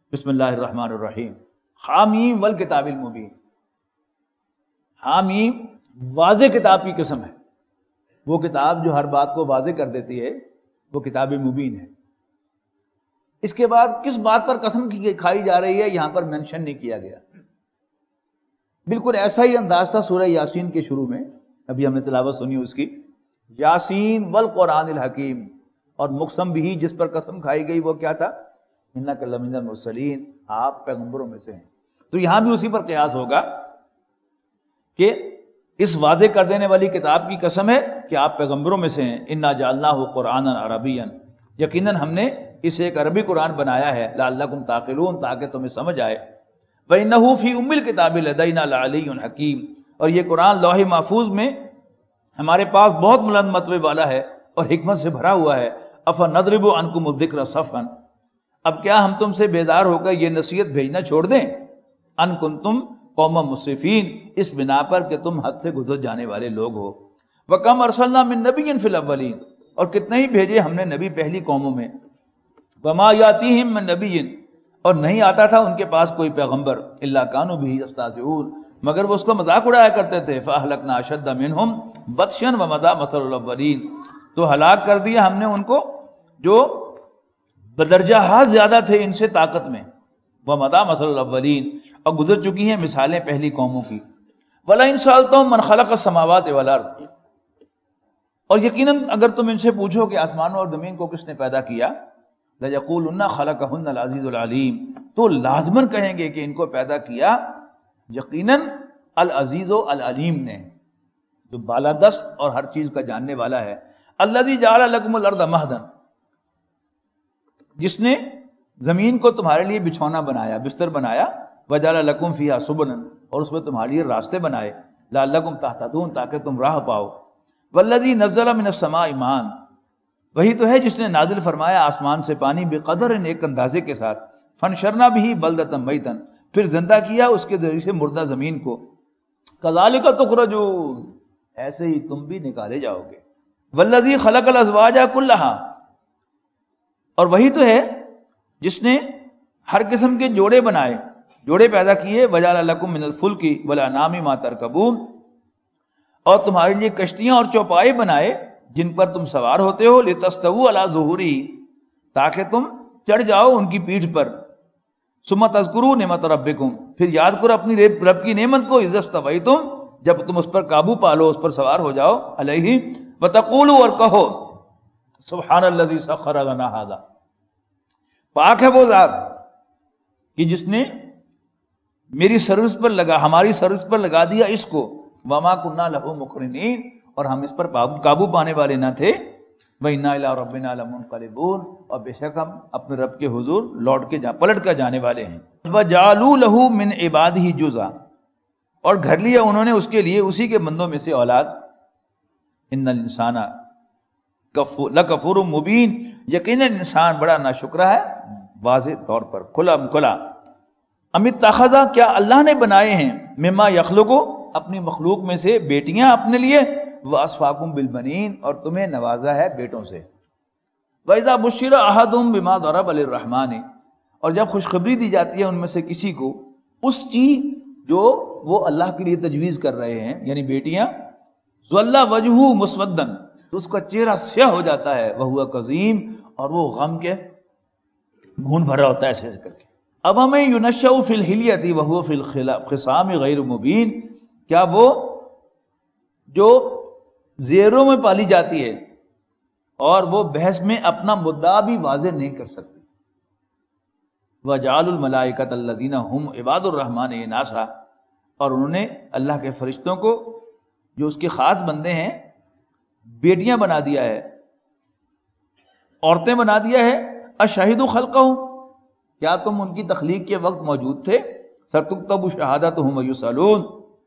بسم اللہ الرحمن الرحیم، حامیم والکتاب المبین۔ حامیم واضح کتاب کی قسم ہے، وہ کتاب جو ہر بات کو واضح کر دیتی ہے، وہ کتاب مبین ہے۔ اس کے بعد کس بات پر قسم کھائی جا رہی ہے یہاں پر مینشن نہیں کیا گیا۔ بالکل ایسا ہی انداز تھا سورہ یاسین کے شروع میں، ابھی ہم نے تلاوت سنی اس کی، یاسین والقرآن الحکیم، اور مقسم بھی جس پر قسم کھائی گئی وہ کیا تھا؟ انک لمن المرسلین، آپ پیغمبروں میں سے ہیں۔ تو یہاں بھی اسی پر قیاس ہوگا کہ اس واضح کر دینے والی کتاب کی قسم ہے کہ آپ پیغمبروں میں سے ہیں۔ انا جعلناہ قرآنا عربیا، یقیناً ہم نے اسے ایک عربی قرآن بنایا ہے، لعلکم تعقلون، تاکہ تمہیں سمجھ آئے۔ وَإِنَّهُ فِي أُمِّ الْكِتَابِ لَدَيْنَا لَعَلِيٌّ حَكِيمٌ، اور یہ قرآن لوح محفوظ میں ہمارے پاس بہت بلند مرتبے والا ہے اور حکمت سے بھرا ہوا ہے۔ أَفَنَضْرِبُ عَنْكُمُ الذِّكْرَ صَفْحًا، اب کیا ہم تم سے بیزار ہو کر یہ نصیحت بھیجنا چھوڑ دیں؟ ان کنتم قوما مسرفین، اس بنا پر کہ تم حد سے گزر جانے والے لوگ ہو۔ وَكَمْ أَرْسَلْنَا مِن نَبِيٍّ فِي الْأَوَّلِينَ، اور کتنے ہی بھیجے ہم نے نبی پہلی قوموں میں۔ وَمَا يَأْتِيهِم مِّن نَبِيٍّ، اور نہیں آتا تھا ان کے پاس کوئی پیغمبر، إِلَّا كَانُوا بِهِ يَسْتَهْزِئُونَ، مگر وہ اس کو مذاق اڑایا کرتے تھے۔ فَأَهْلَكْنَا أَشَدَّ مِنْهُمْ بَطْشًا وَمَضَىٰ مَثَلُ الْأَوَّلِينَ، تو ہلاک کر دیا ہم نے ان کو جو بدرجہ ہاں زیادہ تھے ان سے طاقت میں۔ وَمَضَىٰ مَثَلُ الْأَوَّلِينَ، اور گزر چکی ہیں مثالیں پہلی قوموں کی۔ وَلَئِن سَأَلْتَهُم مَّنْ خَلَقَ السَّمَاوَاتِ وَالْأَرْضَ، اور یقیناً اگر تم ان سے پوچھو کہ آسمانوں اور زمین کو کس نے پیدا کیا، لَيَقُولُنَّ خَلَقَهُنَّ الْعَزِيزُ الْعَلِيمُ، تو لازماً کہیں گے کہ ان کو پیدا کیا یقیناً العزیز و العلیم نے، جو بالادست اور ہر چیز کا جاننے والا ہے۔ الَّذِي جَعَلَ لَكُمُ الْأَرْضَ مَهْدًا، جس نے زمین کو تمہارے لیے بچھونا بنایا، بستر بنایا۔ وَجَعَلَ لَكُمْ فِيهَا سُبُلًا، اور اس میں تمہارے لیے راستے بنائے۔ لَعَلَّكُمْ تَهْتَدُونَ، تاکہ تم راہ پاؤ۔ وَالَّذِي نَزَّلَ مِنَ السَّمَاءِ مَاءً، وہی تو ہے جس نے نازل فرمایا آسمان سے پانی، بقدر، ایک اندازے کے ساتھ۔ فَانشَرْنَا بِهِ بَلْدَةً مَيْتًا، پھر زندہ کیا اس کے ذریعے سے مردہ زمین کو۔ كَذَلِكَ تُخْرَجُونَ، ایسے ہی تم بھی نکالے جاؤ گے۔ وَالَّذِي خَلَقَ الْأَزْوَاجَ كُلَّهَا، اور وہی تو ہے جس نے ہر قسم کے جوڑے بنائے، جوڑے پیدا کیے۔ وَجَعَلَ لَكُم مِّنَ الْفُلْكِ وَالْأَنْعَامِ مَا تَرْكَبُونَ، اور تمہارے لیے کشتیاں اور چوپائے بنائے جن پر تم سوار ہوتے ہو۔ لِتَسْتَوُوا عَلَىٰ ظُهُورِهِ، تاکہ تم چڑھ جاؤ ان کی پیٹھ پر۔ ثُمَّ تَذْكُرُوا نِعْمَتَ رَبِّكُمْ، پھر یاد کرو اپنی رب کی نعمت کو۔ إِذَا اسْتَوَيْتُمْ، جب تم اس پر قابو پالو، اس پر سوار ہو جاؤ۔ علیہ، وَتَقُولُوا، اور کہو، سبحان الذی سخر لنا ھذا، پاک ہے وہ ذات کہ جس نے میری سروس پر لگا، ہماری سروس پر لگا دیا اس کو۔ وما كنا له مقرنین، اور ہم اس پر قابو پانے والے نہ تھے۔ وإنا إلی ربنا لمنقلبون، اور بے شک ہم اپنے رب کے حضور لوٹ کے پلٹ کر جانے والے ہیں۔ وجعلوا له من عباده جزءا، اور گھر لیا انہوں نے اس کے لیے اسی کے بندوں میں سے اولاد۔ ان الانسان لکفور مبین، یقیناً انسان بڑا ناشکرا ہے، واضح طور پر کھلا کھلا۔ ام اتخذ، کیا اللہ نے بنائے ہیں، مما یخلق، اپنی مخلوق میں سے بیٹیاں اپنے لیے، واصفاکم بالبنین، اور تمہیں نوازا ہے بیٹوں سے۔ وَإِذَا بُشِّرَ أَحَدُهُم بِمَا ضَرَبَ لِلرَّحْمَٰنِ، اور جب خوشخبری دی جاتی ہے ان میں سے کسی کو اس چیز جو وہ اللہ کے لیے تجویز کر رہے ہیں، یعنی بیٹیاں، ظَلَّ وَجْهُهُ مُسْوَدًّا، تو اس کا چہرہ سیاہ ہو جاتا ہے، وَهُوَ كَظِيمٌ، اور وہ غم کے گھون بھرا ہوتا ہے ایسے کر کے۔ اب ہمیں يُنَشَّأُ فِي الْحِلْيَةِ وَهُوَ فِي الْخِصَامِ غَيْرُ مُبِينٍ، کیا وہ جو زیروں میں پالی جاتی ہے اور وہ بحث میں اپنا مدعا بھی واضح نہیں کر سکتی۔ وَجَعَلُوا الْمَلَائِكَةَ الَّذِينَ هُمْ عِبَادُ الرَّحْمَٰنِ إِنَاثًا، اور انہوں نے اللہ کے فرشتوں کو جو اس کے خاص بندے ہیں بیٹیاں بنا دیا ہے، عورتیں بنا دیا ہے۔ اشہدوا خلقہم، کیا تم ان کی تخلیق کے وقت موجود تھے؟ ستکتب شہادتہم ویسألون،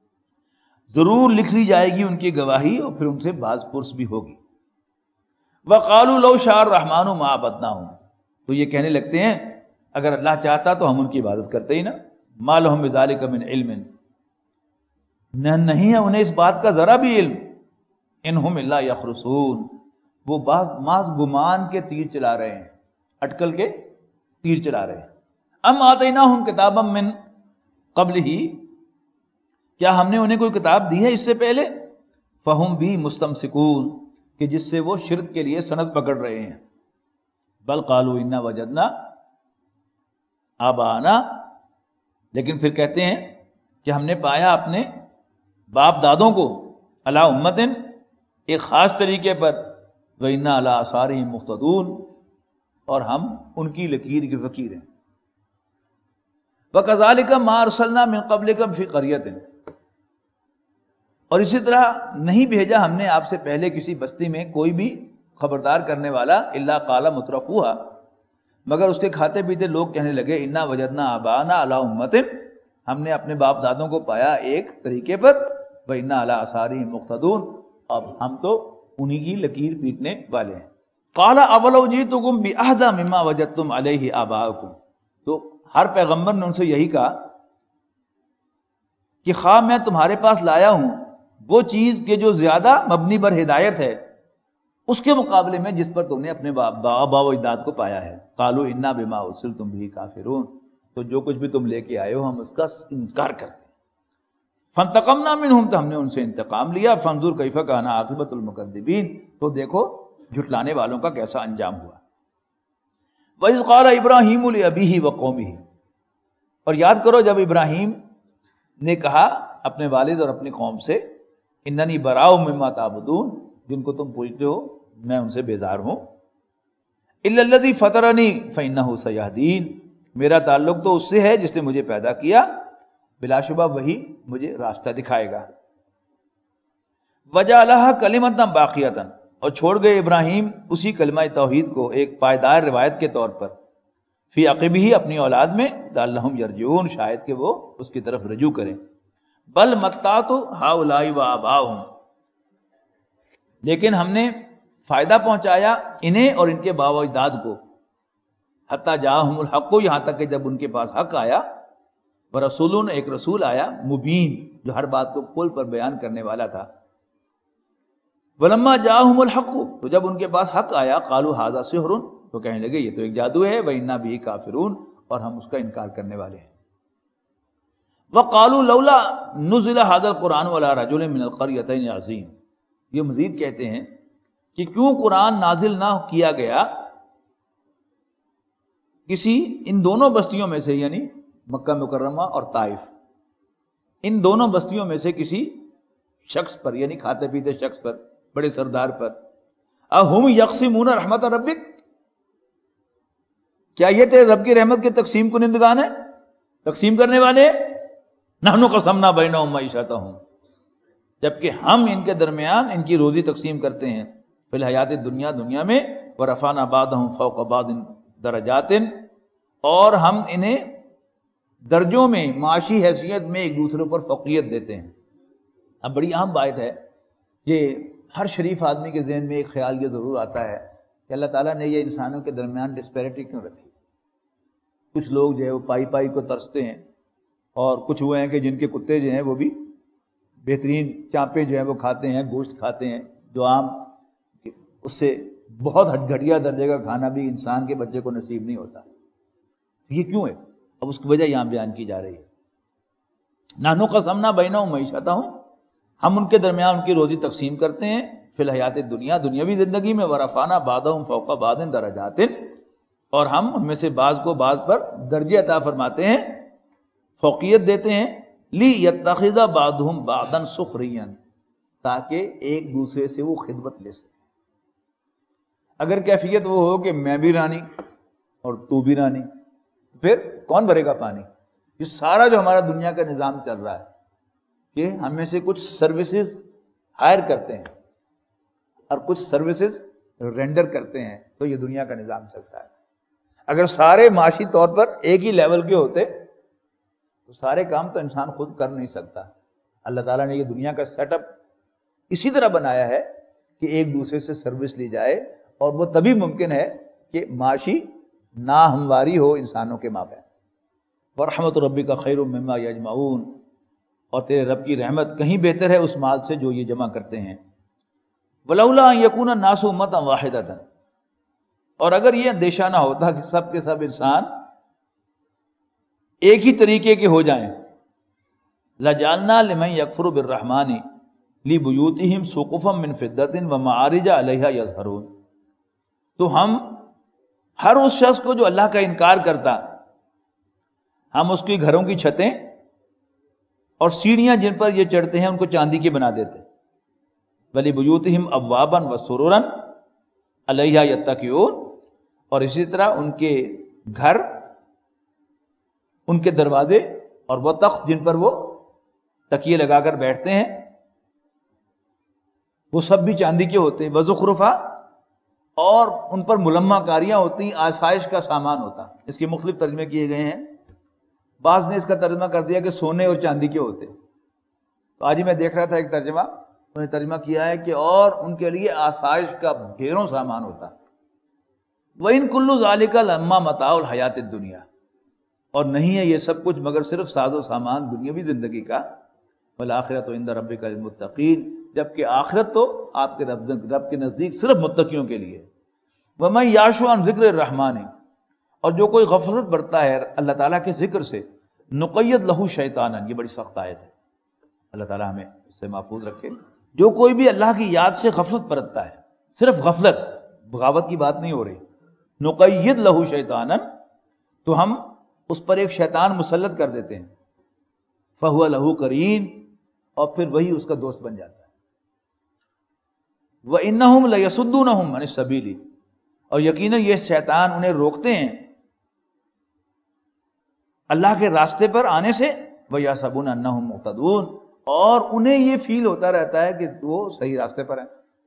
ضرور لکھ لی جائے گی ان کی گواہی اور پھر ان سے باز پرس بھی ہوگی۔ وقالوا لو شاء الرحمن ما عبدناہم، تو یہ کہنے لگتے ہیں اگر اللہ چاہتا تو ہم ان کی عبادت کرتے ہی نا۔ ما لہم بذلک من علم، نہیں ہے انہیں اس بات کا ذرا بھی علم۔ انہم الا یخرصون، وہ بعض محض گمان کے تیر چلا رہے ہیں، اٹکل کے تیر چلا رہے ہیں۔ ام آتیناہم کتابا من قبلہ، کیا ہم نے انہیں کوئی کتاب دی ہے اس سے پہلے؟ فہم بھی مستمسکون، کہ جس سے وہ شرک کے لیے سند پکڑ رہے ہیں۔ بل قالوا انا وجدنا آباءنا، لیکن پھر کہتے ہیں کہ ہم نے پایا اپنے باپ دادوں کو علی امتن، ایک خاص طریقے پر، وَإِنَّا عَلَىٰ آثَارِهِم مُقْتَدُونَ، اور ہم ان کی لکیر کے فقیر ہیں۔ وَكَذَلِكَ مَا أَرْسَلْنَا مِن قَبْلِكَ فِي قَرْيَةٍ، اور اسی طرح نہیں بھیجا ہم نے آپ سے پہلے کسی بستی میں کوئی بھی خبردار کرنے والا، الا قال مترفوها، مگر اس کے کھاتے پیتے لوگ کہنے لگے انا وجدنا آباءنا علی امتن، ہم نے اپنے باپ دادوں کو پایا ایک طریقے پر، وَإِنَّا عَلَىٰ آثَارِهِم مُقْتَدُونَ، اب ہم تو انہی کی لکیر پیٹنے والے ہیں۔ قال اولو جئتکم بأہدی مما وجدتم علیہ آباءکم، تو ہر پیغمبر نے ان سے یہی کہا کہ خواہ میں تمہارے پاس لایا ہوں وہ چیز کہ جو زیادہ مبنی بر ہدایت ہے اس کے مقابلے میں جس پر تم نے اپنے آباء و اجداد کو پایا ہے۔ قالوا انا بما ارسلتم به کافرون، تو جو کچھ بھی تم لے کے آئے ہو ہم اس کا انکار کرتے ہیں۔ فانتقمنا منہم، تو ہم نے ان سے انتقام لیا۔ فانظر کیف کان عاقبۃ المکذبین، تو دیکھو جھٹلانے والوں کا کیسا انجام ہوا۔ وَإِذْ قَالَ إِبْرَاهِيمُ لِأَبِيهِ وَقَوْمِهِ، اور یاد کرو جب ابراہیم نے کہا اپنے والد اور اپنی قوم سے، اِنَّنِي بَرَاءٌ مِّمَّا تَعْبُدُونَ، جن کو تم پوجتے ہو میں ان سے بیزار ہوں، إِلَّا الَّذِي فَطَرَنِي فَإِنَّهُ سَيَهْدِينِ، میرا تعلق تو اس سے ہے جس نے مجھے پیدا کیا، بلا شبہ وہی مجھے راستہ دکھائے گا۔ وَجَعَلَهَا كَلِمَةً بَاقِيَةً، اور چھوڑ گئے ابراہیم اسی کلمہ توحید کو ایک پائیدار روایت کے طور پر، فی عقبہ، اپنی اولاد میں، لعلہم یرجعون، شاید کہ وہ اس کی طرف رجوع کریں۔ بل متعت ہؤلاء وآباؤہم، لیکن ہم نے فائدہ پہنچایا انہیں اور ان کے باپ و اجداد کو، حتی جاءہم الحق، یہاں تک کہ جب ان کے پاس حق آیا، ورسول، ایک رسول آیا، مبین، جو ہر بات کو کھول پر بیان کرنے والا تھا۔ ولما جاءہم الحق، تو جب ان کے پاس حق آیا، قالوا ھذا سحر، تو کہنے لگے یہ تو ایک جادو ہے، وإنا بہ کافرون، اور ہم اس کا انکار کرنے والے ہیں۔ وقالوا لولا نزل ھذا القرآن علی رجل من القریتین عظیم، یہ مزید کہتے ہیں کہ کیوں قرآن نازل نہ کیا گیا کسی ان دونوں بستیوں میں سے، یعنی مکہ مکرمہ اور طائف، ان دونوں بستیوں میں سے کسی شخص پر، یعنی کھاتے پیتے شخص پر، بڑے سردار پر۔ اہم یقسمون رحمت ربک، کیا یہ تیرے رب کی رحمت کے تقسیم کنندگان ہیں، تقسیم کرنے والے؟ نحن قسمنا بینہم معیشتہم، جبکہ ہم ان کے درمیان ان کی روزی تقسیم کرتے ہیں، فی الحیات دنیا، دنیا میں، ورفعنا بعضہم فوق بعض درجات، اور ہم انہیں درجوں میں، معاشی حیثیت میں ایک دوسرے پر فوقیت دیتے ہیں۔ اب بڑی اہم بات ہے، یہ ہر شریف آدمی کے ذہن میں ایک خیال یہ ضرور آتا ہے کہ اللہ تعالیٰ نے یہ انسانوں کے درمیان ڈسپیرٹی کیوں رکھی؟ کچھ لوگ جو ہے وہ پائی پائی کو ترستے ہیں، اور کچھ ہوئے ہیں کہ جن کے کتے جو ہیں وہ بھی بہترین چانپے جو ہیں وہ کھاتے ہیں، گوشت کھاتے ہیں، جو عام اس سے بہت گھٹیا درجے کا کھانا بھی انسان کے بچے کو نصیب نہیں ہوتا۔ یہ کیوں ہے؟ اب اس کی وجہ یہاں بیان کی جا رہی ہے۔ نحن قسمنا بینہم معیشتہم، ہم ان کے درمیان ان کی روزی تقسیم کرتے ہیں، فی الحیات دنیا، دنیاوی زندگی میں، ورفعنا بعضہم فوق بعض درجات، اور ہم ان میں سے بعض کو بعض پر درجے عطا فرماتے ہیں، فوقیت دیتے ہیں، لیتخذ بعضہم بعضا سخریا، تاکہ ایک دوسرے سے وہ خدمت لے سکے۔ اگر کیفیت وہ ہو کہ میں بھی رانی اور تو بھی رانی، پھر کون بھرے گا پانی؟ یہ سارا جو ہمارا دنیا کا نظام چل رہا ہے کہ ہم میں سے کچھ سروسز ہائر کرتے ہیں اور کچھ سروسز رینڈر کرتے ہیں، تو یہ دنیا کا نظام چلتا ہے۔ اگر سارے معاشی طور پر ایک ہی لیول کے ہوتے تو سارے کام تو انسان خود کر نہیں سکتا۔ اللہ تعالیٰ نے یہ دنیا کا سیٹ اپ اسی طرح بنایا ہے کہ ایک دوسرے سے سروس لی جائے، اور وہ تبھی ممکن ہے کہ معاشی ناہمواری ہو انسانوں کے مابین۔ وَرَحْمَتُ رَبِّكَ خَيْرٌ مِّمَّا يَجْمَعُونَ، اور تیرے رب کی رحمت کہیں بہتر ہے اس مال سے جو یہ جمع کرتے ہیں۔ وَلَوْلَا أَن يَكُونَ النَّاسُ أُمَّةً وَاحِدَةً، اور اگر یہ اندیشہ نہ ہوتا کہ سب کے سب انسان ایک ہی طریقے کے ہو جائیں، لجعلنا لمن یکفر بالرحمن لبیوتہم سقفا من فضۃ ومعارج علیہا یظہرون، تو ہم ہر اس شخص کو جو اللہ کا انکار کرتا، ہم اس کے گھروں کی چھتیں اور سیڑھیاں جن پر یہ چڑھتے ہیں ان کو چاندی کے بنا دیتے، وَلِبُيُوتِهِمْ أَبْوَابًا وَسُرُرًا عَلَيْهَا يَتَّكِئُونَ، اور اسی طرح ان کے گھر، ان کے دروازے اور وہ تخت جن پر وہ تکیے لگا کر بیٹھتے ہیں وہ سب بھی چاندی کے ہوتے ہیں، وَزُخْرُفًا، اور ان پر ملمع کاریاں ہوتی ہیں، آسائش کا سامان ہوتا۔ اس کے مختلف ترجمے کیے گئے ہیں، بعض نے اس کا ترجمہ کر دیا کہ سونے اور چاندی کے ہوتے۔ تو آج ہی میں دیکھ رہا تھا ایک ترجمہ، انہوں نے ترجمہ کیا ہے کہ اور ان کے لیے آسائش کا ڈھیروں سامان ہوتا۔ وَإِن كُلُّ ذَلِكَ لَمَّا مَتَاعُ الْحَيَاةِ الدُّنْيَا، اور نہیں ہے یہ سب کچھ مگر صرف ساز و سامان دنیاوی زندگی کا، وَالْآخِرَةُ عِندَ رَبِّكَ لِلْمُتَّقِينَ، جبکہ آخرت تو آپ کے رب کے نزدیک صرف متقیوں کے لیے۔ وَمَن يَعْشُ عَن ذِكْرِ الرَّحْمَنِ، اور جو کوئی غفلت برتا ہے اللہ تعالیٰ کے ذکر سے، نقید لہو شیطانا، یہ بڑی سخت آیت ہے، اللہ تعالیٰ ہمیں اس سے محفوظ رکھے۔ جو کوئی بھی اللہ کی یاد سے غفلت برتتا ہے، صرف غفلت، بغاوت کی بات نہیں ہو رہی، نقید لہو شیطانا، تو ہم اس پر ایک شیطان مسلط کر دیتے ہیں، فہو لہو قرین، اور پھر وہی اس کا دوست بن جاتا ہے۔ وَإِنَّهُمْ لَيَصُدُّونَهُمْ عَنِ السَّبِيلِ، اور یقیناً یہ شیطان انہیں روکتے ہیں اللہ کے راستے پر آنے سے، وَيَحْسَبُونَ أَنَّهُمْ مُهْتَدُونَ، اور انہیں یہ فیل ہوتا رہتا ہے کہ وہ صحیح راستے پر ہیں،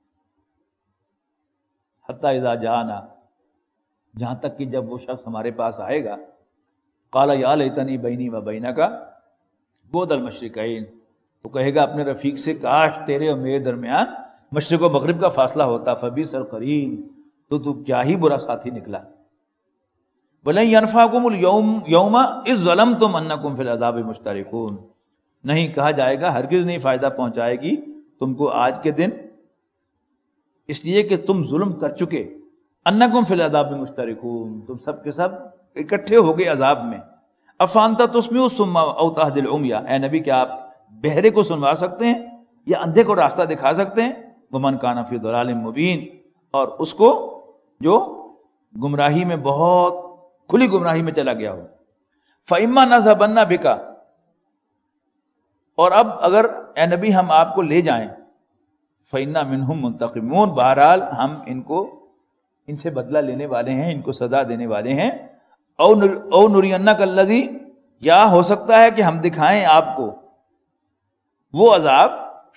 حَتَّى إِذَا جَاءَنَا، جہاں تک کہ جب وہ شخص ہمارے پاس آئے گا، قَالَ يَا لَيْتَنِي بَيْنِي وَبَيْنَكَ بُعْدَ الْمَشْرِقَيْنِ، تو کہے گا اپنے رفیق سے کاش تیرے اور میرے درمیان مشرق و مغرب کا فاصلہ ہوتا، فَبِئْسَ الْقَرِینُ، تو کیا ہی برا ساتھی نکلا۔ وَلَن يَنفَعَكُمُ الْيَوْمَ إِذ ظَلَمْتُمْ أَنَّكُمْ فِي الْعَذَابِ مُشْتَرِكُونَ، نہیں کہا جائے گا ہرگز نہیں فائدہ پہنچائے گی تم کو آج کے دن، اس لیے کہ تم ظلم کر چکے، أَنَّكُمْ فِي الْعَذَابِ مُشْتَرِكُونَ، تم سب کے سب اکٹھے ہو گئے عذاب میں۔ أَفَأَنْتَ تُسْمِعُ الصُّمَّ أَوْ تَهْدِي الْعُمْيَ، اے نبی کیا آپ بہرے کو سنوا سکتے ہیں یا اندھے کو راستہ دکھا سکتے ہیں؟ وَمَنْ كَانَ فِي ضَلَالٍ مُبِينٍ، اور اس کو جو گمراہی میں بہت کھلی گمراہی میں چلا گیا ہو۔ فَإِمَّا نَذْهَبَنَّ بِكَ، اور اب اگر اے نبی ہم آپ کو لے جائیں، فَإِنَّا مِنْهُمْ مُنْتَقِمُونَ، بہرحال ہم ان سے بدلہ لینے والے ہیں، ان کو سزا دینے والے ہیں۔ او نُرِيَنَّكَ الَّذِي، یا ہو سکتا ہے کہ ہم دکھائیں آپ کو وہ عذاب،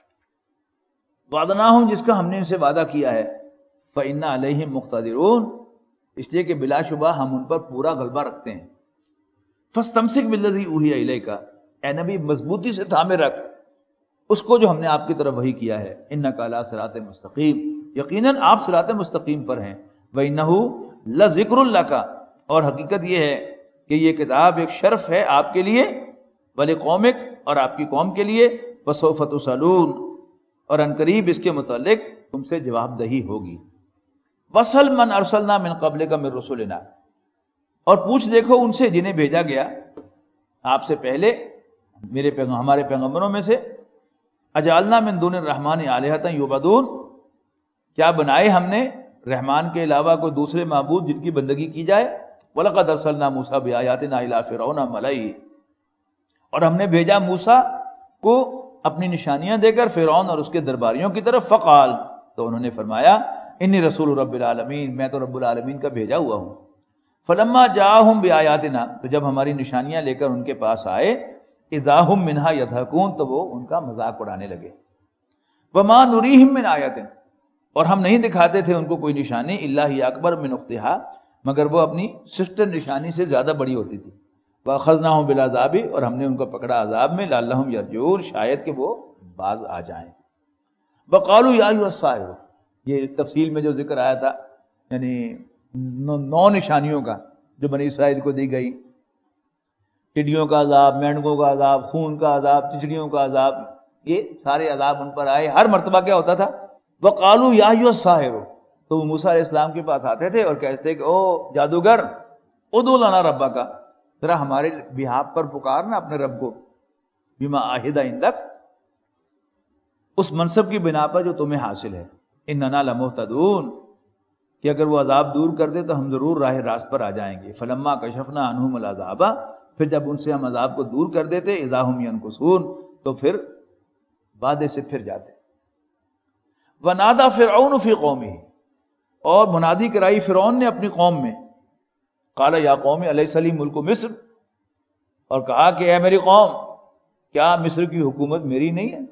وعدناہم، جس کا ہم نے ان سے وعدہ کیا ہے، فَإِنَّا عَلَيْهِمْ مُقْتَدِرُونَ، اس لیے کہ بلا شبہ ہم ان پر پورا غلبہ رکھتے ہیں۔ فَاسْتَمْسِكْ بِالَّذِي أُوحِيَ إِلَيْكَ، اے نبی مضبوطی سے تھامے رکھ اس کو جو ہم نے آپ کی طرف وحی کیا ہے، إِنَّكَ عَلَىٰ صِرَاطٍ مُسْتَقِيمٍ، یقیناً آپ صراط مستقیم پر ہیں۔ وَإِنَّهُ لَذِكْرٌ لَكَ، اور حقیقت یہ ہے کہ یہ کتاب ایک شرف ہے آپ کے لیے، وَلِقَوْمِكَ، اور آپ کی قوم کے لیے، وَسَوْفَ تُسْأَلُونَ، اور عنقریب اس کے متعلق تم سے جواب دہی ہوگی۔ وَاسْأَلْ مَنْ أَرْسَلْنَا مِنْ قَبْلِكَ مِنْ رُسُلِنَا، اور پوچھ دیکھو ان سے جنہیں بھیجا گیا آپ سے پہلے ہمارے پیغمبروں میں سے، اجعلنا من دون الرحمن آلہۃ یعبدون، کیا بنائے ہم نے رحمان کے علاوہ کوئی دوسرے معبود جن کی بندگی کی جائے؟ وَلَقَدْ أَرْسَلْنَا مُوسَىٰ بِآيَاتِنَا إِلَىٰ فِرْعَوْنَ وَمَلَئِهِ، اور ہم نے بھیجا موسیٰ کو اپنی نشانیاں دے کر فرعون اور اس کے درباریوں کی طرف، فقال، تو انہوں نے فرمایا، انی رسول رب العالمین، میں تو رب العالمین کا بھیجا ہوا ہوں۔ فلما جاءہم بآیاتنا، تو جب ہماری نشانیاں لے کر ان کے پاس آئے، اذا ہم منہا یضحکون، تو وہ ان کا مذاق اڑانے لگے۔ وما نریہم من آیۃ، اور ہم نہیں دکھاتے تھے ان کو کوئی نشانی، الا ہی اکبر من اختہا، مگر وہ اپنی سسٹر نشانی سے زیادہ بڑی ہوتی تھی۔ وَأَخَذْنَاهُمْ بِالْعَذَابِ، اور ہم نے ان کو پکڑا عذاب میں، لَعَلَّهُمْ يَرْجِعُونَ، شاید کہ وہ باز آ جائیں۔ وَقَالُوا يَا أَيُّهَا السَّاحِرُ، یہ تفصیل میں جو ذکر آیا تھا، یعنی 9 نشانیوں کا جو بنی اسرائیل کو دی گئی، ٹڈیوں کا عذاب، مینڈکوں کا عذاب، خون کا عذاب، چچڑیوں کا عذاب، یہ سارے عذاب ان پر آئے۔ ہر مرتبہ کیا ہوتا تھا؟ وَقَالُوا يَا أَيُّهَا السَّاحِرُ، تو وہ موسیٰ علیہ السلام کے پاس آتے تھے اور کہتے تھے کہ او جادوگر، ادعو لنا ربک، ذرا ہمارے بہاف پر پکارنا اپنے رب کو، بما عہد عندک، اس منصب کی بنا پر جو تمہیں حاصل ہے، اننا لمہتدون، کہ اگر وہ عذاب دور کر دے تو ہم ضرور راہ راست پر آ جائیں گے۔ فلما کشفنا عنہم العذاب، پھر جب ان سے ہم عذاب کو دور کر دیتے، اذا ہم ینکثون، تو پھر وعدے سے پھر جاتے۔ ونادى فرعون فی قومہ، اور منادی کرائی فرعون نے اپنی قوم میں، قال یا قوم الیس لی ملک مصر، اور کہا کہ اے میری قوم، کیا مصر کی حکومت میری نہیں ہے؟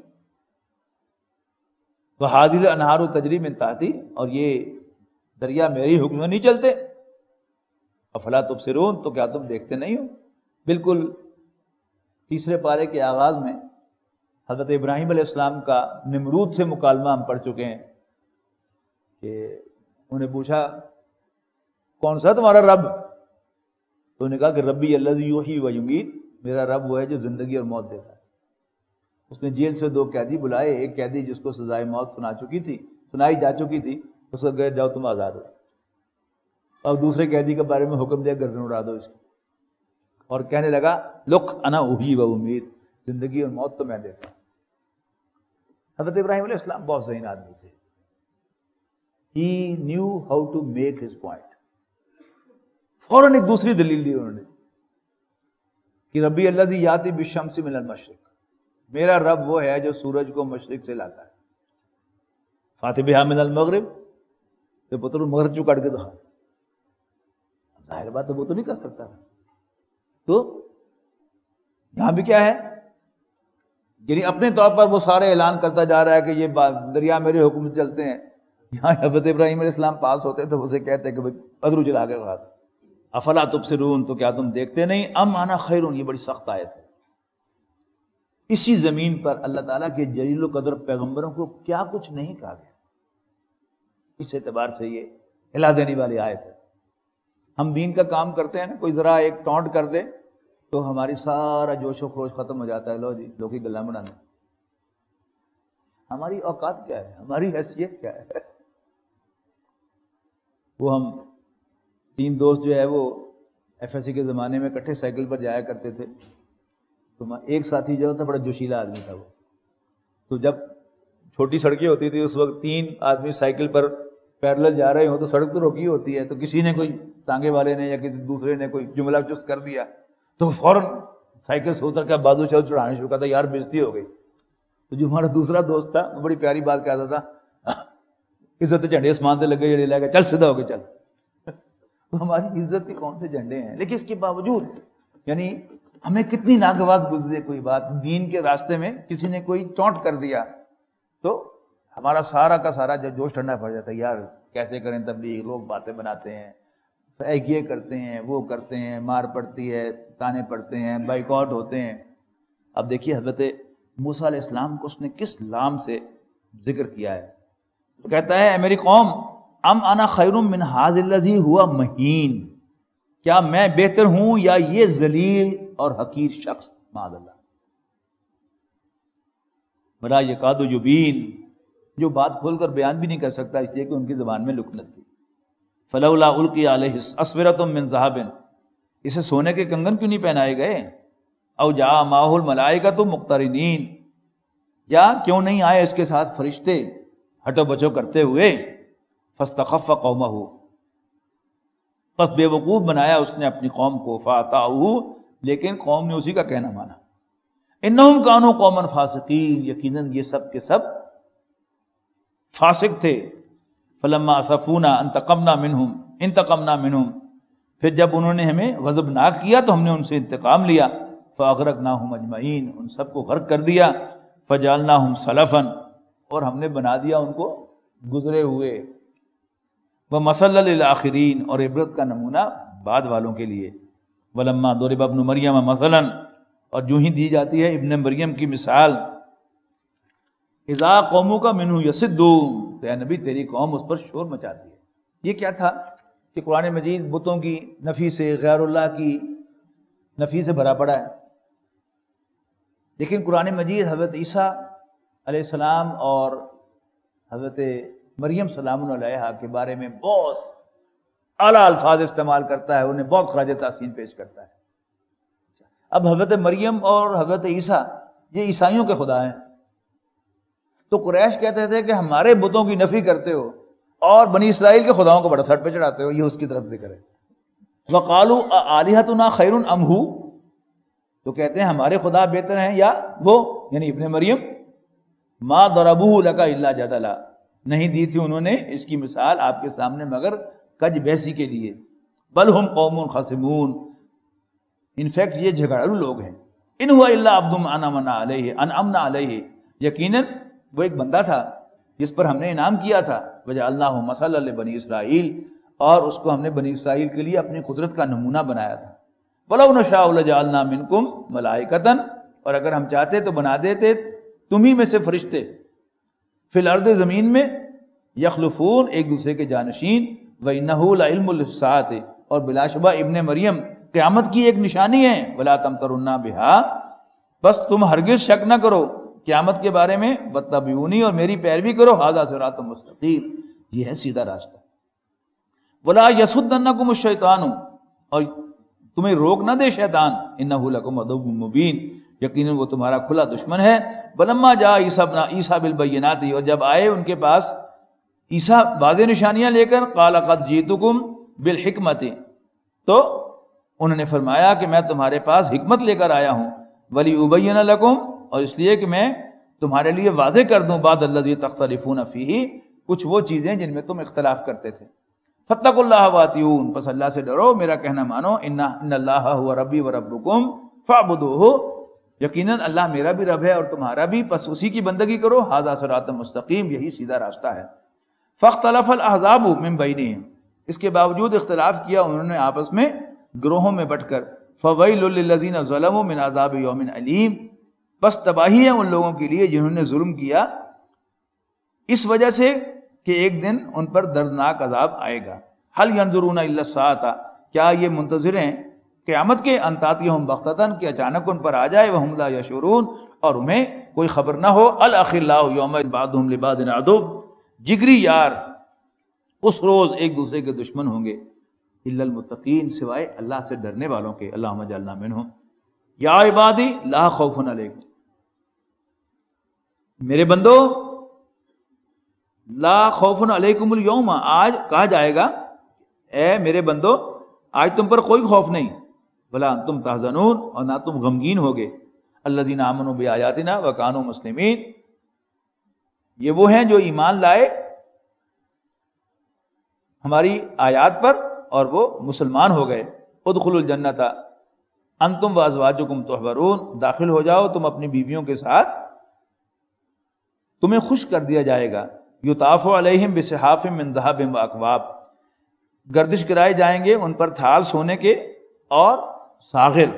وہذہ الانہار تجری من تحتی، اور یہ دریا میری حکم میں نہیں چلتے، افلا تبصرون، تو کیا تم دیکھتے نہیں ہو؟ بالکل تیسرے پارے کے آغاز میں حضرت ابراہیم علیہ السلام کا نمرود سے مکالمہ ہم پڑھ چکے ہیں کہ انہیں پوچھا کون سا تمہارا رب؟ تو انہوں نے کہا کہ ربی الذی یحیی و یمیت، میرا رب وہ ہے جو زندگی اور موت دیتا ہے۔ اس نے جیل سے 2 قیدی بلائے، ایک قیدی جس کو سزائے موت سنائی جا چکی تھی، اس کو کہا جاؤ تم آزاد ہو، اور دوسرے قیدی کے بارے میں حکم دیا گردن اڑا دو اس کی، اور کہنے لگا لک انا احیی و امیت، زندگی اور موت تو میں دیتا ہوں۔ حضرت ابراہیم علیہ السلام بہت ذہین آدمی تھے۔ He knew how to make his point۔ فوراً ایک دوسری دلیل دی انہوں نے کہ ربی الذی یاتی بالشمس من المشرق، میرا رب وہ ہے جو سورج کو مشرق سے لاتا ہے، فاتح بہا من المغرب، تو پتر مغرب چوں کاٹ کے دکھا، ظاہر بات ہے وہ تو نہیں کر سکتا تھا۔ تو یہاں بھی کیا ہے، یعنی اپنے طور پر وہ سارے اعلان کرتا جا رہا ہے کہ یہ دریا میرے حکم سے چلتے ہیں۔ یہاں حضرت ابراہیم علیہ السلام پاس ہوتے تو اسے کہتے کہ ادرو چلا کے کھا، افلا تبصرون، تو کیا تم دیکھتے نہیں؟ ام انا خیر، یہ بڑی سخت آیت ہے۔ اسی زمین پر اللہ تعالیٰ کے جلیل و قدر پیغمبروں کو کیا کچھ نہیں کہا گیا، اس اعتبار سے یہ ہلا دینے والی آیت ہے۔ ہم دین کا کام کرتے ہیں نا، کوئی ذرا ایک ٹونٹ کر دے تو ہماری سارا جوش و خروش ختم ہو جاتا ہے، لو جی لوگ کی گلا بنانا۔ ہماری اوقات کیا ہے، ہماری حیثیت کیا ہے؟ وہ ہم 3 دوست جو ہے وہ ایف ایس سی کے زمانے میں اکٹھے سائیکل پر جایا کرتے تھے، تو ایک ساتھی جو تھا بڑا جوشیلا آدمی تھا وہ، تو جب چھوٹی سڑکیں ہوتی تھی اس وقت 3 آدمی سائیکل پر پیرلل جا رہے ہوں تو سڑک تو روکی ہوتی ہے، تو کسی نے کوئی ٹانگے والے نے یا کسی دوسرے نے کوئی جملہ چست کر دیا تو فوراً سائیکل سے اتر کے بازو چڑھانے شروع کرتا، یار بےزتی ہو گئی۔ تو جو ہمارا دوسرا دوست تھا وہ بڑی پیاری بات کہتا تھا، عزت جھنڈے آسمان سے لگے جڑے لے گئے، چل سیدھا ہو کے چل۔ تو ہماری عزت کے کون سے جھنڈے ہیں؟ لیکن اس کے باوجود یعنی ہمیں کتنی ناگوار گزرے کوئی بات، دین کے راستے میں کسی نے کوئی چونٹ کر دیا تو ہمارا سارا کا سارا جوش ٹھنڈا پڑ جاتا ہے، یار کیسے کریں تبلیغ، لوگ باتیں بناتے ہیں، یہ کرتے ہیں وہ کرتے ہیں، مار پڑتی ہے، تانے پڑتے ہیں، بائیکاٹ ہوتے ہیں۔ اب دیکھیے حضرت موسیٰ علیہ السلام کو اس نے کس لام سے ذکر کیا ہے، تو کہتا ہے اے میری قوم، ام انا خیر من ھذا الذی ھوا مہین، کیا میں بہتر ہوں یا یہ ذلیل اور حقیر شخص؟ معاذ اللہ، بلا یکاد یبین، جو بات کھول کر بیان بھی نہیں کر سکتا اس لیے کہ ان کی زبان میں لکنت تھی۔ فلولا القی علیہ اسورۃ من ذہب، اسے سونے کے کنگن کیوں نہیں پہنائے گئے؟ او جاء معہ الملائکۃ مقترنین، یا کیوں نہیں آئے اس کے ساتھ فرشتے ہٹو بچو کرتے ہوئے؟ فاستخف قومہ، پس بے وقوف بنایا اس نے اپنی قوم کو، فاطاعوہ، لیکن قوم نے اسی کا کہنا مانا۔ انہم کانوا قوما فاسقین، یقیناً یہ سب کے سب فاسق تھے۔ فلما اسفونا انتقمنا منہم، پھر جب انہوں نے ہمیں غضبناک کیا تو ہم نے ان سے انتقام لیا۔ فاغرقناہم اجمعین، ان سب کو غرق کر دیا۔ فجعلناہم سلفا، اور ہم نے بنا دیا ان کو گزرے ہوئے، ومثلا للآخرین، اور عبرت کا نمونہ بعد والوں کے لیے۔ ولما ضرب ابن مریم مثلا، اور جو ہی دی جاتی ہے ابن مریم کی مثال، اذا قومک منہ یصدون، تو اے نبی تیری قوم اس پر شور مچاتی ہے۔ یہ کیا تھا کہ قرآن مجید بتوں کی نفی سے، غیر اللہ کی نفی سے بھرا پڑا ہے، لیکن قرآن مجید حضرت عیسیٰ علیہ السلام اور حضرت مریم سلام علیہا کے بارے میں بہت اعلیٰ الفاظ استعمال کرتا ہے، انہیں بہت خراج تحسین پیش کرتا ہے۔ اب حضرت مریم اور حضرت عیسیٰ یہ عیسائیوں کے خدا ہیں، تو قریش کہتے تھے کہ ہمارے بتوں کی نفی کرتے ہو اور بنی اسرائیل کے خداؤں کو بڑا سر پہ چڑھاتے ہو، یہ اس کی طرف ذکر ہے۔ وَقَالُوا أَآلِهَتُنَا خَيْرٌ أَمْ هُوَ، تو کہتے ہیں ہمارے خدا بہتر ہیں یا وہ، یعنی ابن مریم۔ مَا ضَرَبُوهُ لَكَ إِلَّا جَدَلًا، نہیں دی تھی انہوں نے اس کی مثال آپ کے سامنے مگر کج بحثی کے لیے۔ بل ہم قوم خصمون، انفیکٹ یہ جھگڑالو لوگ ہیں۔ ان هو الا عبد انعمنا علیہ، یقیناً وہ ایک بندہ تھا جس پر ہم نے انعام کیا تھا۔ وجعلناہ مثلا لبنی اسرائیل، اور اس کو ہم نے بنی اسرائیل کے لیے اپنی قدرت کا نمونہ بنایا تھا۔ وَلَوْ نَشَاءُ لَجَعَلْنَا مِنْكُمْ مَلَائِكَةً، اور اگر ہم چاہتے تو بنا دیتے تمہیں میں سے فرشتے، فی الارض زمین میں، یخلفون ایک دوسرے کے جانشین، وَإِنَّهُ لَعِلْمٌ لِلسَّاعَةِ، اور بلا شبہ ابن مریم قیامت کی ایک نشانی ہے۔ وَلَا تَمْتَرُنَّ بِهَا، بس تم ہرگز شک نہ کرو قیامت کے بارے میں، وَاتَّبِعُونِی، اور میری پیروی کرو، هَذَا صِرَاطٌ مُسْتَقِیمٌ، یہ ہے سیدھا راستہ۔ وَلَا يَصُدَّنَّكُمُ الشَّیطَانُ، اور تمہیں روک نہ دے شیطان، إِنَّهُ لَكُمْ عَدُوٌّ مُبِینٌ، یقیناً وہ تمہارا کھلا دشمن ہے۔ وَلَمَّا جَاءَ عِیسیٰ بِالْبَیِّنَاتِ، اور جب آئے ان کے پاس عیسیٰ واضح نشانیاں لے کر، قَالَ قَدْ جِئْتُکُم بِالْحِکْمَةِ، تو انہوں نے فرمایا کہ میں تمہارے پاس حکمت لے کر آیا ہوں، وَلِأُبَيِّنَ لَكُمْ، اور اس لیے کہ میں تمہارے لیے واضح کر دوں، بَعْضَ الَّذِی تَخْتَلِفُونَ فِیہ، کچھ وہ چیزیں جن میں تم اختلاف کرتے تھے۔ فَاتَّقُوا اللَّهَ وَأَطِیعُونِ، پس اللہ سے ڈرو، میرا کہنا مانو۔ ان اللہ هو ربی وربکم فاعبدوہ، یقیناً اللہ میرا بھی رب ہے اور تمہارا بھی، پس اسی کی بندگی کرو۔ ھذا صراط مستقیم، یہی سیدھا راستہ ہے۔ فاختلف الاحزاب من بینہم، اس کے باوجود اختلاف کیا انہوں نے آپس میں گروہوں میں بٹ کر۔ فویل للذین ظلموا من عذاب یوم علیم، بس تباہی ہے ان لوگوں کے لیے جنہوں نے ظلم کیا اس وجہ سے کہ ایک دن ان پر دردناک عذاب آئے گا۔ هل ينظرون الا الساعة، کیا یہ منتظر ہیں قیامت کے، ان تاتیہم بغتۃ، کہ اچانک ان پر آ جائے، وہم لا یشعرون، اور انہیں کوئی خبر نہ ہو۔ الاخلاء یومئذ بعضهم لبعض عدو، جگری یار اس روز ایک دوسرے کے دشمن ہوں گے۔ الا المتقین، سوائے اللہ سے ڈرنے والوں کے۔ اللہم اجعلنا منہم۔ یا عبادی لا خوف علیکم، میرے بندو، لا خوف علیکم اليوم، آج کہا جائے گا اے میرے بندو آج تم پر کوئی خوف نہیں، ولا انتم تحزنون، اور نہ تم غمگین ہوگے۔ الذین آمنوا بآیاتنا وکانوا مسلمین، یہ وہ ہیں جو ایمان لائے ہماری آیات پر اور وہ مسلمان ہو گئے۔ ادخلوا الجنۃ انتم وازواجکم تحبرون، داخل ہو جاؤ تم اپنی بیویوں کے ساتھ، تمہیں خوش کر دیا جائے گا۔ یطاف علیہم بصحاف من ذہب واکواب، گردش کرائے جائیں گے ان پر تھال سونے کے اور ساغر،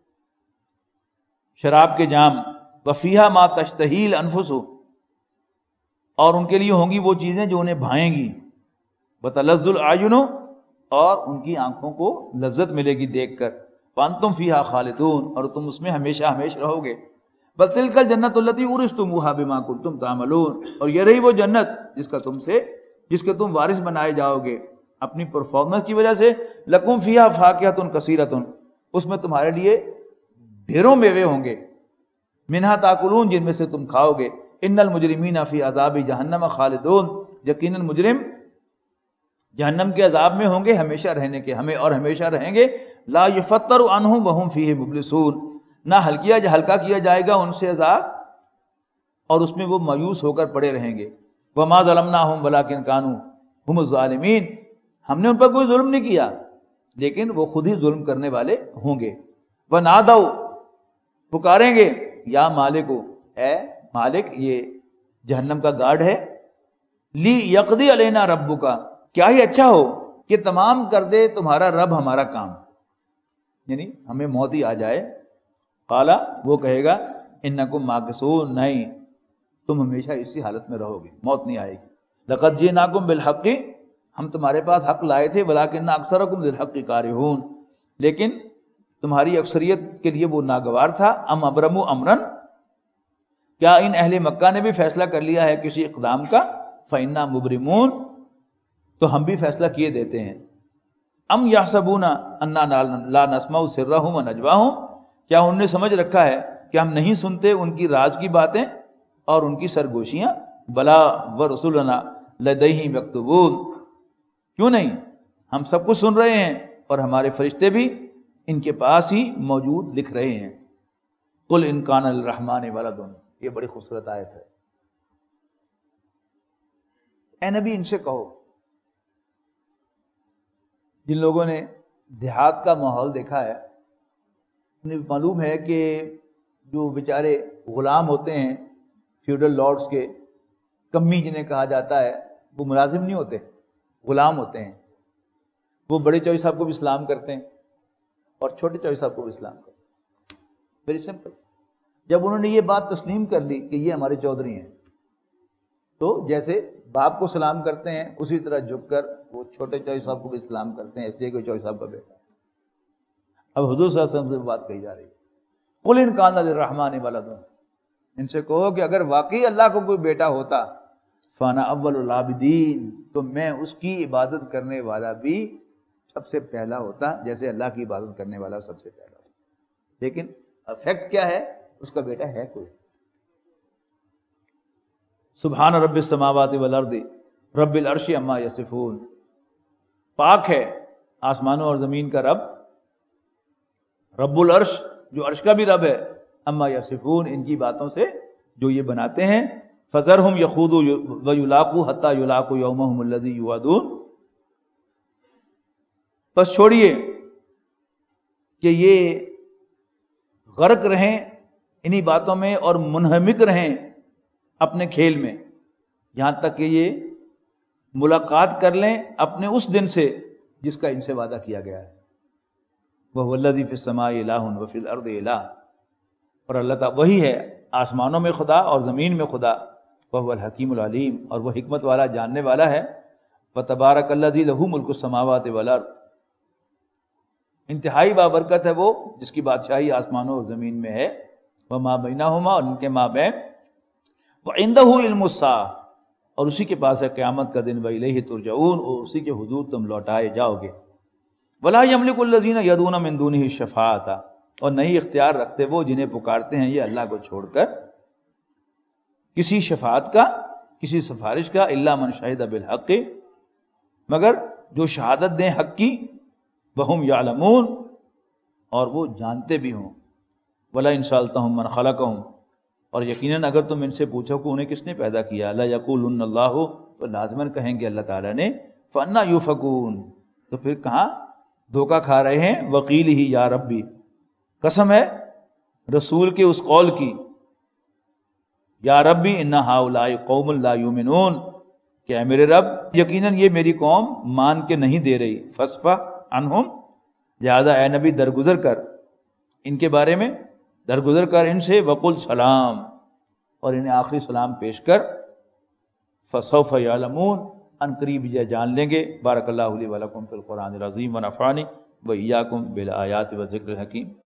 شراب کے جام۔ وفیہا ما تشتہی الانفس، اور ان کے لیے ہوں گی وہ چیزیں جو انہیں بھائیں گی۔ وتلذ الاعین، اور ان کی آنکھوں کو لذت ملے گی دیکھ کر۔ وانتم فیہا خالدون، اور تم اس میں ہمیشہ ہمیشہ رہو گے۔ بل تلک الجنۃ التی اورثتموہا بما کنتم تعملون، اور یہ رہی وہ جنت جس کے تم وارث بنائے جاؤ گے اپنی پرفارمنس کی وجہ سے۔ لکم فیہا فاکہۃ کثیرۃ، اس میں تمہارے لیے ڈھیروں میوے ہوں گے۔ منہا تاکلون، جن میں سے تم کھاؤ گے۔ ان المجرمین فی عذاب جہنم خالدون، یقیناً مجرم جہنم کے عذاب میں ہوں گے ہمیشہ رہنے کے، اور ہمیشہ رہیں گے۔ لا یفتر عنہم وہم فیہ مبلسون، نہ ہلکا کیا جائے گا ان سے عذاب اور اس میں وہ مایوس ہو کر پڑے رہیں گے۔ وما ظلمناہم ولکن کانوا ہم الظالمین، ہم نے ان پر کوئی ظلم نہیں کیا لیکن وہ خود ہی ظلم کرنے والے ہوں گے۔ ونادوا، پکاریں گے، یا مالک، اے مالک، یہ جہنم کا گارڈ ہے، لی یقضی علینا ربک، کیا ہی اچھا ہو کہ تمام کر دے تمہارا رب ہمارا کام، یعنی ہمیں موت ہی آ جائے۔ قالا، وہ کہے گا، انکم ماکثون، نہیں تم ہمیشہ اسی حالت میں رہو گے، موت نہیں آئے گی۔ لقد جئناکم بالحق، ہم تمہارے پاس حق لائے تھے، ولکن اکثرکم للحق کارہون، لیکن تمہاری اکثریت کے لیے وہ ناگوار تھا۔ ام ابرموا امرا، کیا ان اہل مکہ نے بھی فیصلہ کر لیا ہے کسی اقدام کا؟ فإنا مبرمون، تو ہم بھی فیصلہ کیے دیتے ہیں۔ ام یحسبون انا لا نسمع سرهم ونجواهم، کیا انہوں نے سمجھ رکھا ہے کہ ہم نہیں سنتے ان کی راز کی باتیں اور ان کی سرگوشیاں؟ بلا ورسلنا لدیہم یکتبون، کیوں نہیں، ہم سب کچھ سن رہے ہیں اور ہمارے فرشتے بھی ان کے پاس ہی موجود لکھ رہے ہیں۔ قل ان کان للرحمن ولد، یہ بڑی خوبصورت آیت ہے۔ اے نبی ان سے کہو، جن لوگوں نے دیہات کا ماحول دیکھا ہے انہیں معلوم ہے کہ جو بیچارے غلام ہوتے ہیں فیوڈل لارڈز کے، کمی جنہیں کہا جاتا ہے، وہ ملازم نہیں ہوتے، غلام ہوتے ہیں۔ وہ بڑے چوہے صاحب کو بھی سلام کرتے ہیں اور چھوٹے چوہے صاحب کو بھی سلام کرتے ہیں، ویری سمپل۔ جب انہوں نے یہ بات تسلیم کر لی کہ یہ ہمارے چودھری ہیں، تو جیسے باپ کو سلام کرتے ہیں اسی طرح جھک کر وہ چھوٹے چوہے صاحب کو بھی سلام کرتے ہیں، اس لیے کہ چوہے صاحب کا بیٹا ہے۔ اب حضور صلی اللہ علیہ وسلم سے بات کہی جا رہی ہے، قل ان کان للرحمن ولد، ان سے کہو کہ اگر واقعی اللہ کو کوئی بیٹا ہوتا، فانا اول العابدین، تو میں اس کی عبادت کرنے والا بھی سب سے پہلا ہوتا، جیسے اللہ کی عبادت کرنے والا سب سے پہلا ہوتا۔ لیکن افیکٹ کیا ہے، اس کا بیٹا ہے کوئی۔ سبحان رب السماوات والارض رب العرش عما یصفون، پاک ہے آسمانوں اور زمین کا رب، رب العرش جو عرش کا بھی رب ہے، اما یصفون ان کی باتوں سے جو یہ بناتے ہیں، فذرہم یخوضوا ویلاقوا حتی یلاقوا یومہم الذی یوعدون، بس چھوڑیے کہ یہ غرق رہیں انہی باتوں میں اور منہمک رہیں اپنے کھیل میں، یہاں تک کہ یہ ملاقات کر لیں اپنے اس دن سے جس کا ان سے وعدہ کیا گیا ہے۔ وَهُوَ الَّذِي فِي السَّمَاءِ إِلَٰهٌ وَفِي الْأَرْضِ إِلَٰهٌ، اور اللہ تعالیٰ وہی ہے آسمانوں میں خدا اور زمین میں خدا، وَهُوَ الْحَكِيمُ الْعَلِيمُ، اور وہ حکمت والا جاننے والا ہے۔ وَتَبَارَكَ الَّذِي لَهُ مُلْكُ السَّمَاوَاتِ وَالْأَرْضِ، انتہائی بابرکت ہے وہ جس کی بادشاہی آسمانوں اور زمین میں ہے، وَمَا بَيْنَهُمَا، اور ان کے مابین، وَعِندَهُ عِلْمُ السَّاعَةِ، اور اسی کے پاس ہے قیامت کا دن، وَإِلَيْهِ تُرْجَعُونَ، اور اسی کے حضور تم لوٹائے جاؤ گے۔ وَلَا يَمْلِكُ الَّذِينَ يَدْعُونَ مِن دُونِهِ الشَّفَاعَةَ، اور نہیں اختیار رکھتے وہ جنہیں پکارتے ہیں یہ اللہ کو چھوڑ کر، کسی شفاعت کا، کسی سفارش کا، إِلَّا مَنْ شَهِدَ بِالْحَقِّ، مگر جو شہادت دیں حق کی، وَهُمْ يَعْلَمُونَ، اور وہ جانتے بھی ہوں۔ وَلَئِنْ سَأَلْتَهُم مَّنْ خَلَقَهُم، اور یقیناً اگر تم ان سے پوچھو کہ انہیں کس نے پیدا کیا، لَيَقُولُنَّ اللَّهُ، تو لازماً کہیں گے اللہ تعالیٰ نے، فَأَنَّىٰ يُؤْفَكُونَ، تو پھر کہاں دھوکہ کھا رہے ہیں۔ وَقِيلِهِ یا ربی، قسم ہے رسول کے اس قول کی، یا ربی ان ہؤلاء قوم لا یؤمنون، کہ اے میرے رب یقیناً یہ میری قوم مان کے نہیں دے رہی، فاصفح عنہم، لہذا اے نبی درگزر کر ان کے بارے میں، درگزر کر ان سے، وقل سلام، اور انہیں آخری سلام پیش کر، فسوف یعلمون، ان قریب یہ جان لیں گے۔ بارک اللہ لی ولکم فی القرآن العظیم ونفعنی وإیاکم بالآیات والذکر الحکیم۔